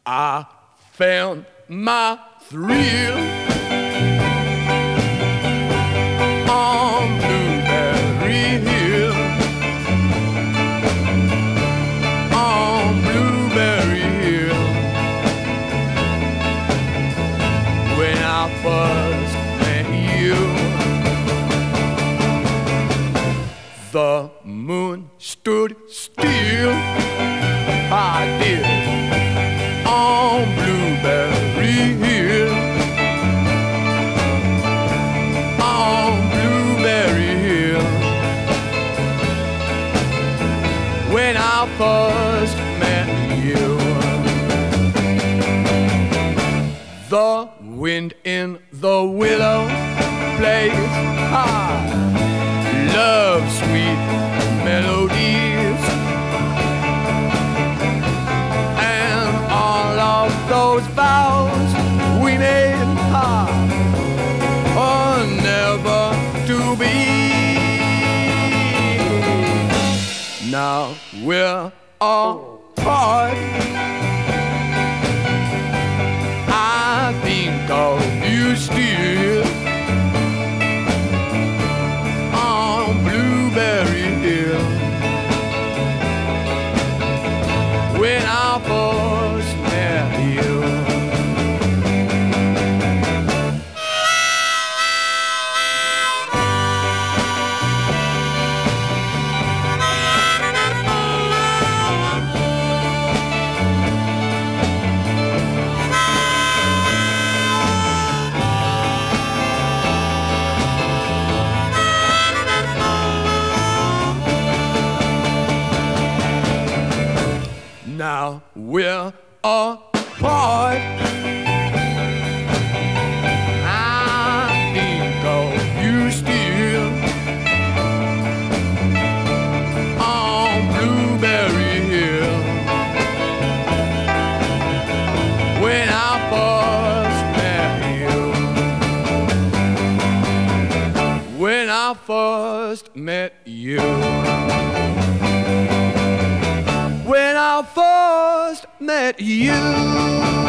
I found my thrill on Blueberry Hill. On Blueberry Hill. When I first met you, the moon stood still. I did. On Blueberry Hill. On Blueberry Hill. When I first met you, the wind in the willow plays high, love sweet melodies, and all of those vows we made are never to be. Now we're apart. I think of you still on Blueberry Hill. When I first met you, now we're apart. I think of you still on Blueberry Hill. When I first met you. When I first met you. When I first met you.